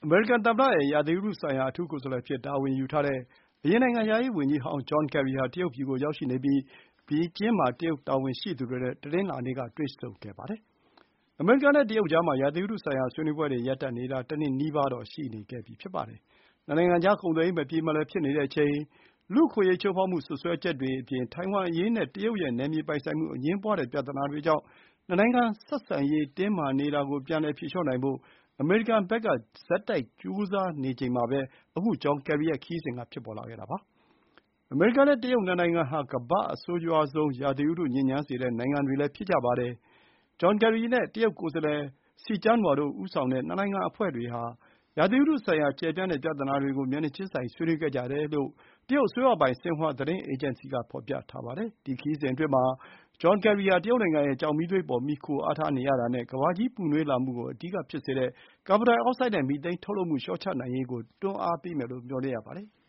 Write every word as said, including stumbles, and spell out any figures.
အမေရိကန်သမ္မတရဲ့ ရာသီဥတုဆိုင်ရာ အထူးကိုယ်စားလှယ်အဖြစ် တာဝန်ယူထားတဲ့ အရင်နိုင်ငံခြားရေးဝန်ကြီးဟောင်း ဂျွန်ကယ်ရီဟာ တရုတ်ပြည်ကို ရောက်ရှိနေပြီး ဘေကျင်းမှာ တရုတ်တာဝန်ရှိသူတွေနဲ့ တနင်္လာနေ့က တွေ့ဆုံခဲ့ပါတယ်။ အမေရိကန်နဲ့ တရုတ်ကြားမှာ ရာသီဥတုဆိုင်ရာ ဆွေးနွေးပွဲတွေ ရပ်တန့်နေတာ တနှစ်နီးပါးရှိနေခဲ့ပြီ ဖြစ်ပါတယ်။ နှစ်နိုင်ငံကြား ကုန်သွယ်ရေး မပြေမလည် ဖြစ်နေတဲ့အချိန်၊ လူ့အခွင့်အရေး ချိုးဖောက်မှု စွပ်စွဲချက်တွေအပြင် ထိုင်ဝမ်အရေးနဲ့ တရုတ်ရဲ့ နယ်မြေပိုင်ဆိုင်မှု အငြင်းပွားတဲ့ ပြဿနာတွေကြောင့် နှစ်နိုင်ငံဆက်ဆံရေး တင်းမာနေတာကို ပြန်လည် ဖြေလျှော့နိုင်ဖို့ အမေရိကန်ဘက်က ဆက်တိုက် ကြိုးစားနေချိန်မှာပဲ ခု ဂျွန်ကယ်ရီရဲ့ ခရီးစဉ်က ဖြစ်ပေါ်လာခဲ့တာပါ။ အမေရိကန်နဲ့ တရုတ် နှစ်နိုင်ငံဟာ ကမ္ဘာ့အဆိုးရွားဆုံး ရာသီဥတု ညစ်ညမ်းစေတဲ့ နိုင်ငံတွေလည်း ဖြစ်ကြပါတယ်။ ဂျွန်ကယ်ရီနဲ့ တရုတ်ကိုယ်စားလှယ် စီကျန်းဝါ တို့ ဦးဆောင်တဲ့ နှစ်နိုင်ငံအဖွဲ့တွေဟာ ရာသီဥတုဆိုင်ရာ ကျယ်ပြန့်တဲ့ ပြဿနာတွေကို မျက်နှာချင်းဆိုင် ဆွေးနွေးခဲ့ကြတယ်လို့ တရုတ်အစိုးရပိုင် ဆင်ဟွာသတင်းအေဂျင်စီက ဖော်ပြပါတယ်။ ဒီ ခရီးစဉ်အတွင်းမှာ ဂျွန်ကယ်ရီဟာ တရုတ်နိုင်ငံရဲ့ ကျောက်မီးသွေးအပေါ် မှီခိုအားထားနေရတာနဲ့ ကမ္ဘာကြီး ပူနွေးလာမှုကို အဓိကဖြစ်စေတဲ့ ကာဗွန်ဒိုင်အောက်ဆိုဒ်နဲ့ မီသိန်း ထုတ်လွှတ်မှု လျှော့ချနိုင်ရေးကို တွန်းအားပေးမယ်လို့ မျှော်လင့်ရပါတယ်။